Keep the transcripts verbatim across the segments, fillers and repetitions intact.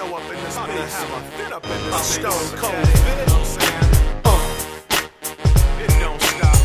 Marco up in this piece. Fit up in this Stone Cold Fit. You know what I'm saying? Uh, it don't stop.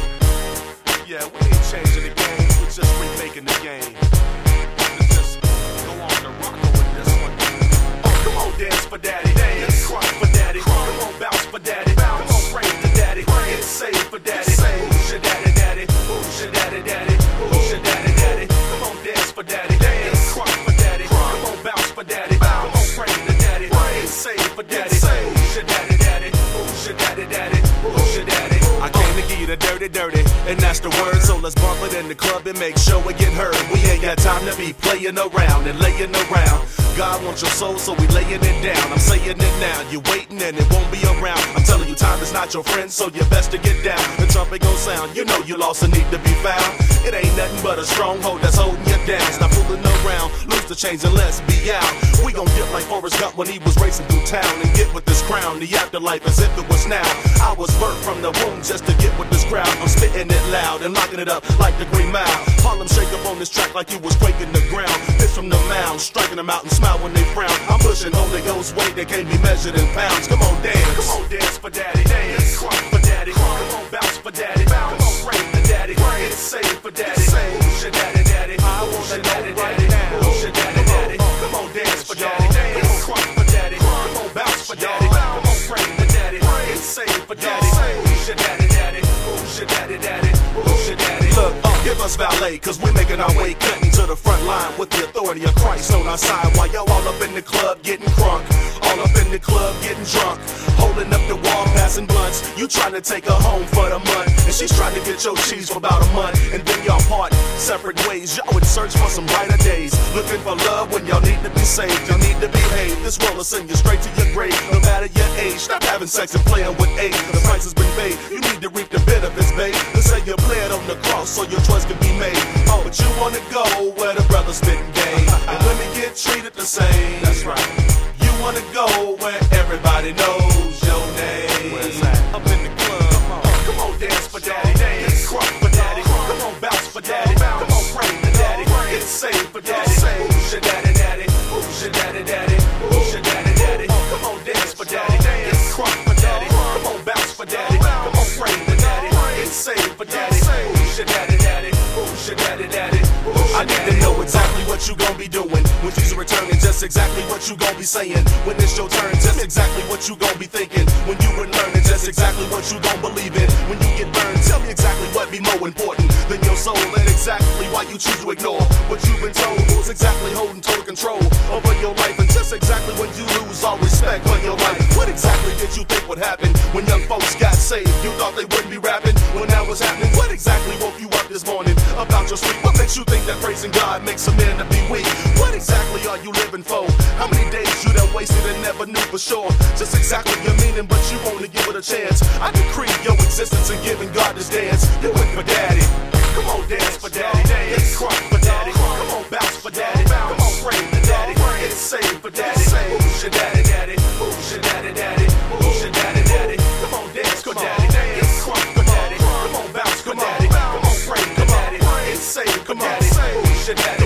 Yeah, we ain't changing the game. We're just remaking the game. Let's just go on to Rocco with this one. Oh, come on, dance for daddy. Dance, crunk for daddy. Come on, bounce for daddy. Come on, praise to daddy. Get saved for daddy. Who's your daddy, daddy? Who's your daddy, daddy? Who's your daddy, daddy? Come on, dance for daddy. Dance, crunk for daddy. Come on, bounce for daddy. Come on, praise to daddy. Get saved for daddy. Who's your daddy, daddy? Who's your daddy, daddy? Who's your daddy? I came to give you the dirty, dirty, and that's the word. So let's bump it in the club and make sure it get heard. We ain't got time to be playing around and laying around. God wants your soul, so we laying it down. I'm saying it now, you waiting and it won't be around. I'm telling you, time is not your friend, so you best to get down. The trumpet gon' sound, you know you lost and need to be found. It ain't nothing but a stronghold that's holding you down. Stop fooling around, lose the chains and let's be out. We gon' get like Forrest Gump when he was racing through town and get with this crown, the afterlife as if it was now. I was birthed from the womb just to get with this crowd. I'm spitting it loud and locking it up like the Green Mile. Harlem shake up on this track like you was quaking the ground. It's from the mound, striking them out and smile when they frown. I'm pushing Holy Ghost weight that can't be measured in pounds. Come on, dance. Come on, dance for daddy. Dance. Crunk for daddy. Come on, bounce for daddy. Bounce. Come on, praise for daddy. Get saved for daddy. Who's your daddy, daddy? I want your daddy, daddy. Who's your daddy, daddy? Come on, dance for daddy. Dance. Crunk for daddy. Come on, bounce for daddy. Come on, praise for daddy. Get saved for daddy. Who's your daddy, daddy? Who's your daddy, daddy? Who's your daddy? Look, uh, give us valet, cause we're making our way cutting to the front line with the authority of Christ on our side. While y'all all up in the club getting crunk, all up in the club getting drunk, holding up the wall, passing blunts. You trying to take her home for the month, and she's trying to get your cheese for about a month. And then y'all part separate ways. Y'all would search for some brighter days, looking for love when y'all need to be saved. You need to behave. This world will send you straight to your grave, no matter your age. Stop having sex and playing with age. The price has been paid. You need to reap the benefits, babe. Let's say you bled on the cross so your choice can be made. Oh, but you wanna go where the brothers spitting game, and women get treated the same. That's right. You wanna go where everybody knows your name. Where's that? Up in the club. Come on, come on, dance for daddy. Dance, crunk for daddy. Come on, bounce for daddy. Come on, praise for daddy. Get saved for daddy. Who's your daddy, daddy? Who's your daddy, daddy? Who's your daddy, daddy? Come on, dance for daddy. Dance, crunk for daddy. Come on, bounce for daddy. Come on, praise for daddy. Get saved for daddy. Who's your daddy, daddy? Who's your daddy, daddy? I need to know exactly what you gon' be doing when Jesus returning, just exactly what you gon' be saying. When it's your turn, just exactly what you gon' be thinking. When you been learning, just exactly what you gon' believe in. When you get burned, tell me exactly what be more important than your soul, and exactly why you choose to ignore what you've been told. Who's exactly holding total control over your life, and just exactly when you lose all respect for your life. What exactly did you think would happen when young folks got saved? You thought they wouldn't be rapping when that was happening. What exactly woke you up this morning about your sleep? What makes you think that praising God makes a man to be weak? What exactly are you living for? How many days you done wasted and never knew for sure? Just exactly your meaning, but you only give it a chance. I decree your existence and giving God this dance. You went for daddy. Come on, dance for daddy. Dance, crunk for daddy. Come on, bounce for daddy. Come on, praise for daddy. Get saved for daddy. Who's your daddy, daddy? Who's your daddy, daddy? Who's your daddy, daddy? Come on, dance for daddy. Dance, crunk for daddy. Come on, bounce for daddy. Come on, praise for daddy. Get saved for daddy. Who's your daddy?